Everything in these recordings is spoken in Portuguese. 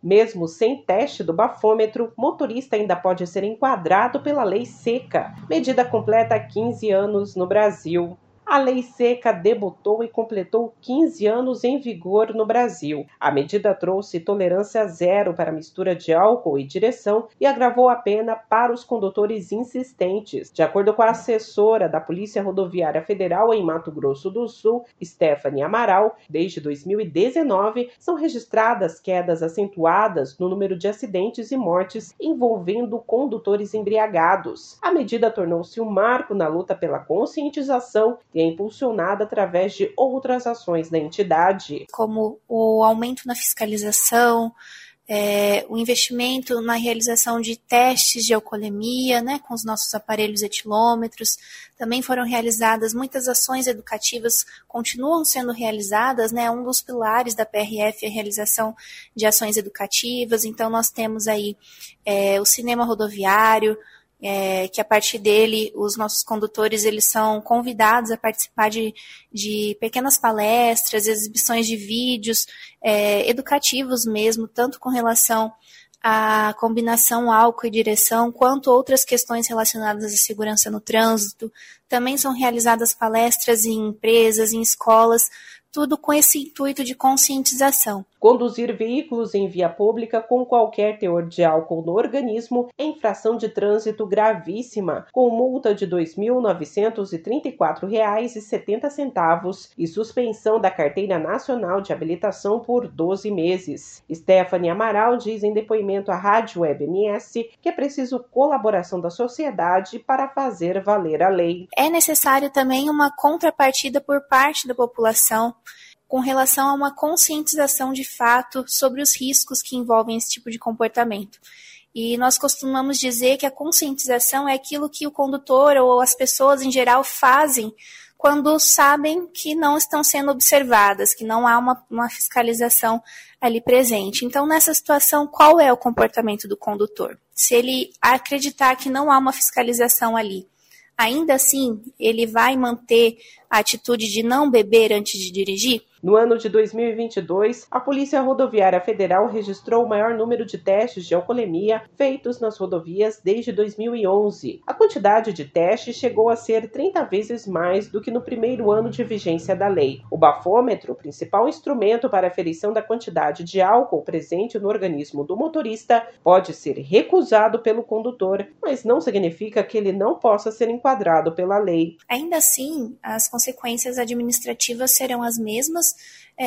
Mesmo sem teste do bafômetro, motorista ainda pode ser enquadrado pela Lei Seca. Medida completa 15 anos no Brasil. A Lei Seca debutou e completou 15 anos em vigor no Brasil. A medida trouxe tolerância zero para a mistura de álcool e direção e agravou a pena para os condutores insistentes. De acordo com a assessora da Polícia Rodoviária Federal em Mato Grosso do Sul, Stephanie Amaral, desde 2019 são registradas quedas acentuadas no número de acidentes e mortes envolvendo condutores embriagados. A medida tornou-se um marco na luta pela conscientização e é impulsionada através de outras ações da entidade. Como o aumento na fiscalização, o investimento na realização de testes de alcoolemia, com os nossos aparelhos etilômetros. Também foram realizadas muitas ações educativas, continuam sendo realizadas, um dos pilares da PRF é a realização de ações educativas. Então nós temos aí o cinema rodoviário, que a partir dele os nossos condutores eles são convidados a participar de pequenas palestras, exibições de vídeos educativos mesmo, tanto com relação à combinação álcool e direção, quanto outras questões relacionadas à segurança no trânsito. Também são realizadas palestras em empresas, em escolas, tudo com esse intuito de conscientização. Conduzir veículos em via pública com qualquer teor de álcool no organismo é infração de trânsito gravíssima, com multa de R$ 2.934,70 e suspensão da Carteira Nacional de Habilitação por 12 meses. Stephanie Amaral diz em depoimento à Rádio Web MS que é preciso colaboração da sociedade para fazer valer a lei. É necessário também uma contrapartida por parte da população com relação a uma conscientização de fato sobre os riscos que envolvem esse tipo de comportamento. E nós costumamos dizer que a conscientização é aquilo que o condutor ou as pessoas em geral fazem quando sabem que não estão sendo observadas, que não há uma fiscalização ali presente. Então, nessa situação, qual é o comportamento do condutor? Se ele acreditar que não há uma fiscalização ali, ainda assim, ele vai manter a atitude de não beber antes de dirigir? No ano de 2022, a Polícia Rodoviária Federal registrou o maior número de testes de alcoolemia feitos nas rodovias desde 2011. A quantidade de testes chegou a ser 30 vezes mais do que no primeiro ano de vigência da lei. O bafômetro, principal instrumento para a aferição da quantidade de álcool presente no organismo do motorista, pode ser recusado pelo condutor, mas não significa que ele não possa ser enquadrado pela lei. Ainda assim, as consequências administrativas serão as mesmas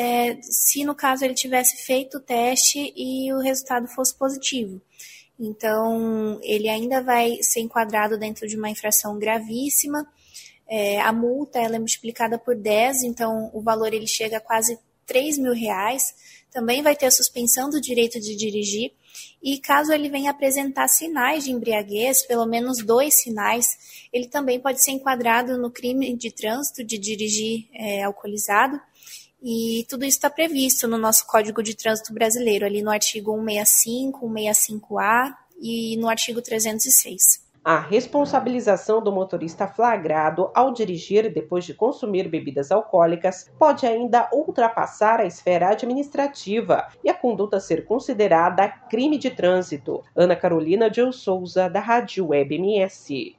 se no caso ele tivesse feito o teste e o resultado fosse positivo. Então, ele ainda vai ser enquadrado dentro de uma infração gravíssima. A multa ela é multiplicada por 10, então o valor ele chega a quase R$ 3.000. Também vai ter a suspensão do direito de dirigir. E caso ele venha apresentar sinais de embriaguez, pelo menos 2 sinais, ele também pode ser enquadrado no crime de trânsito de dirigir alcoolizado. E tudo isso está previsto no nosso Código de Trânsito Brasileiro, ali no artigo 165, 165A e no artigo 306. A responsabilização do motorista flagrado ao dirigir depois de consumir bebidas alcoólicas pode ainda ultrapassar a esfera administrativa e a conduta ser considerada crime de trânsito. Ana Carolina de Souza, da Rádio Web MS.